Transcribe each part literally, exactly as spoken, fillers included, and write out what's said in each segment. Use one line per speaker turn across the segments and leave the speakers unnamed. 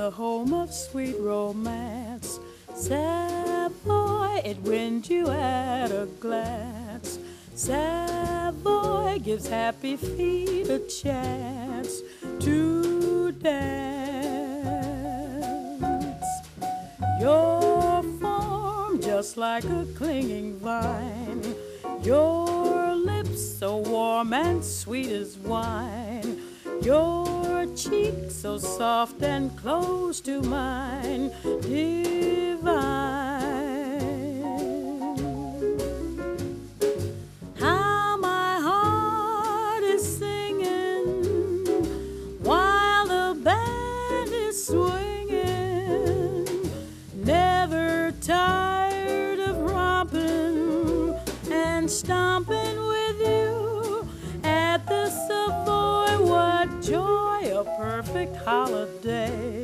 the home of sweet romance. Savoy, it wins you at a glance. Savoy gives happy feet a chance to dance. Your form just like a clinging vine, your lips so warm and sweet as wine, your cheek so soft and close to mine, divine. How my heart is singing while the band is swinging, never tired of romping and stomping with you at the Savoy. What joy, a perfect holiday.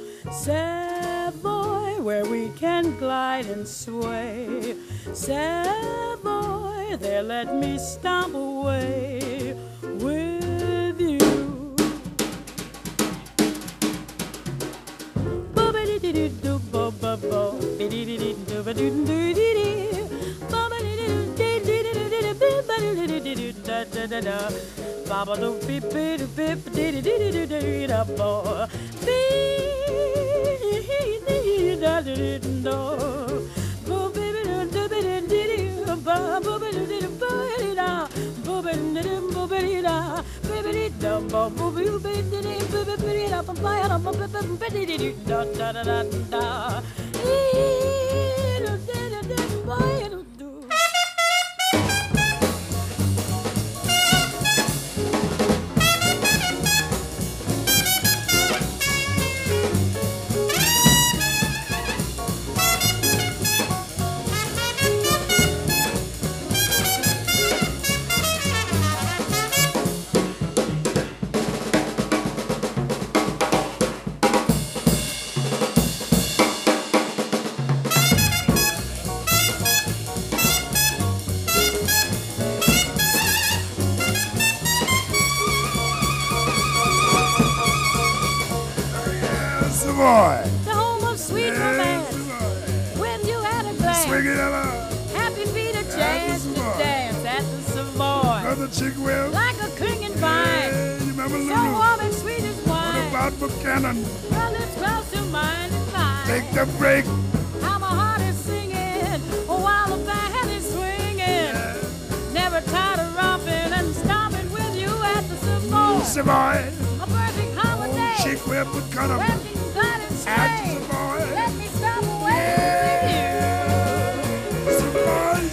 Savoy, where we can glide and sway. Savoy, there let me stomp away with you. Baba do beep beep beep dee dee dee dee dee da bo beep dee da dee do bo baby do baby dee ba bo baby dee ba da bo baby dee bo baby da baby da bo bo baby dee baby da ba ba da ba baby dee da da da da da ee da da da ba do.
Savoy.
The home of sweet
Yes,
romance.
Savoy.
When you had a glance,
Swing it up.
happy feet a chance to
Savoy.
dance at the Savoy.
Brother Chick Will.
Like a clinging vine,
Yeah, you remember
so
Lulu?
warm and sweet as
What
wine.
about Buchanan?
Your lips close to mine and mine.
Take the break.
How my heart is singing while the band is swinging. Never tired of romping and stomping with you at the Savoy.
Savoy.
A perfect holiday.
Chick Will Buchanan.
Let me glide and
At
sway.
Savoy.
Let me stop away with you.
Savoy.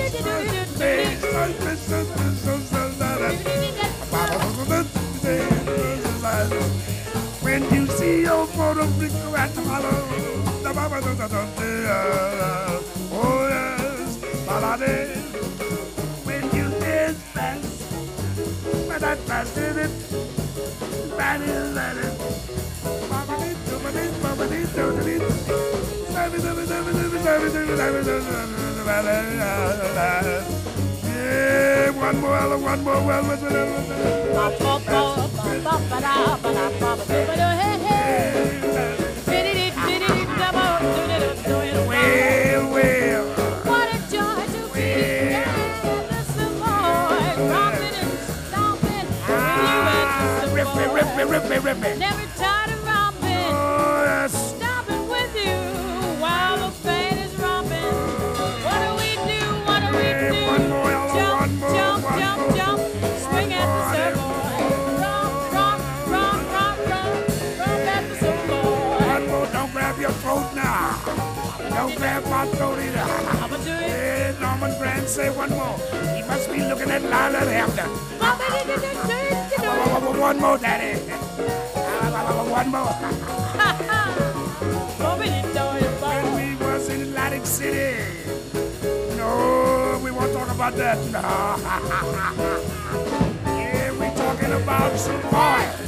When you see your photo flicker at the hollow, oh yes, balade. When you dance fast, but that fast is it, that is that it. Yeah, one more, one more, well, what's it? Well, well.
What a joy to be at the Savoy, romping and stomping with you at the
Rip me,
Savoy.
rip me, rip me, rip me.
Never tired of romping,
Oh, yes.
stomping with you while the band is romping. What do we do? What do we
Hey,
do?
one more, Ella,
Jump,
one more,
jump,
one
jump,
more.
jump. Swing at the Savoy. Romp, romp, romp, romp, romp, romp at the Savoy.
One more, don't grab your throat now. Don't grab my throat either.
I'ma do it.
Hey, Norman Grant, say one more. He must be looking at Lila Hampton. One more, Daddy. One more. When we was in Atlantic City. No, we won't talk about that. No. Yeah, we talking about Savoy.